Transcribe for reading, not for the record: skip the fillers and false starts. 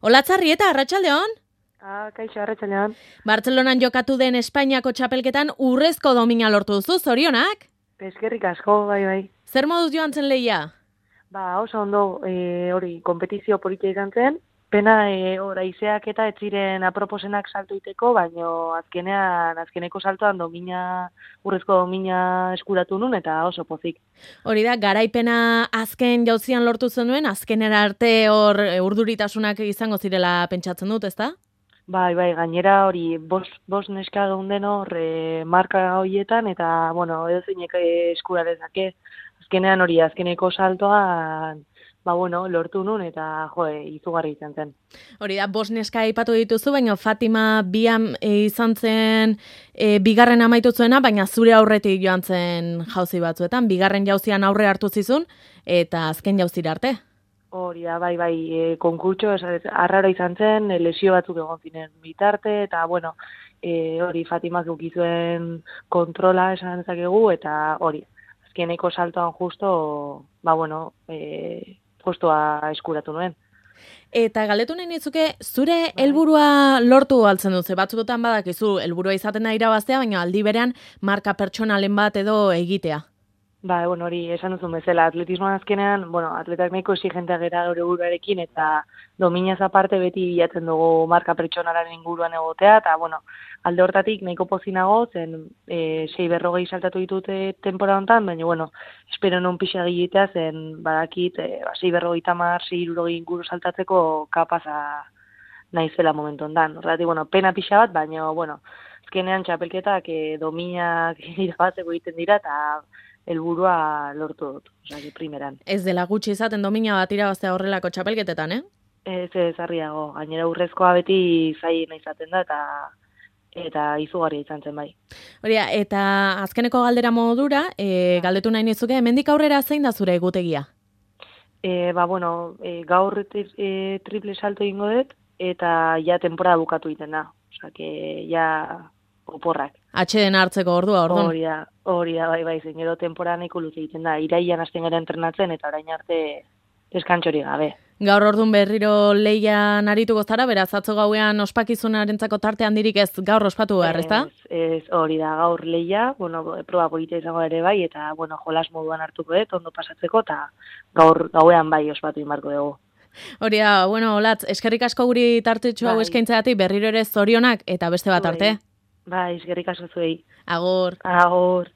Olatzarri eta Arratsaldeon. Kaixo, Arratsaldeon. Bartzelonan jokatu den Espainiako txapelketan urrezko domina lortu duzu, zorionak? Eskerrik asko, bai. Zer moduz joan zen lehia? Oso ondo, hori, kompetizio politia izan zen. Pena, haizeak eta ez ziren aproposenak salto iteko, baina azkeneko saltoan urrezko domina eskuratu nun, eta oso pozik. Hori da, garaipena azken jauzian lortu zenuen, azkenera arte hor urduritasunak izango zirela pentsatzen dut, ezta? Bai, gainera hori, bost neska geunden hor marka horietan, eta, edo zeinek eskura dezake. Azkenean hori, azkeneko saltoan, lortu nun, eta, izugarri izan zen. Hori da, bost neska aipatu dituzu, baina Fatima bian izan zen bigarren amaitu zuena, baina zure aurretik joan zen jauzi batzuetan, bigarren jauzian aurre hartu zizun, eta azken jauzira arte. Hori da, bai, konkurtso, arraro izan zen, lesio batzuk egon zinen bitarte, eta, hori Fatimak ukizuen kontrola esan dezakegu, eta hori, azkeneko saltoan justo, postua eskuratu nuen. Eta galdetu nahi nitzuke, zure helburua lortu altzen dut, batzuetan badakizu, helburua izaten da irabaztea, baina aldi berean marka pertsonalen bat edo egitea. Hori, esan duzun bezala, atletismoan azkenean, atletak nahiko exigentea gera gaur buruarekin, eta dominaz aparte beti bilatzen dugu marka pertsonalaren inguruan egotea, eta, alde hortatik nahiko pozinago, zen 6:40 saltatu ditute temporada honetan, baina, espero non pixa giletea, zen badakit 6:50, 6:60 inguru saltatzeko kapaza naizela momentu honetan. Horregatik, pena pixa bat, baina, azkenean txapelketak dominak irabatzeko egiten dira, eta helburua lortu dut, primeran. Ez dela gutxi izaten domina bat irabaztea horrelako txapelketetan, eh? Ez harriago, gainera urrezkoa beti zailena izaten da, eta izugarria izan zen bai. Hori, eta azkeneko galdera modura, galdetu nahi nizuke, hemendik aurrera zein da zure egutegia? Gaur triple salto ingo dut, eta ja temporada bukatu egiten da. Ja oporrak. Atxeden hartzeko ordua, orduan? Hori da, bai, zein gero temporada nahiko luze egiten da. Iraian hasten gara entrenatzen, eta orain arte deskantxori gabe. Gaur orduan berriro lehian arituko zara, beraz atzo gauean ospakizunarentzako tarte handirik ez gaur ospatu behar, ezta? Ez, hori da, gaur lehia, proba polita izango ere bai, eta, jolas moduan hartuko dut, ondo pasatzeko, eta gaur gauean bai ospatu inbarko dugu. Hori da, Olatz, eskerrik asko guri tartetxo hau eskaintzeatik berriro ere zorionak, eta beste bat arte. Bai, eskerrik asko zuei. Agur. Agur.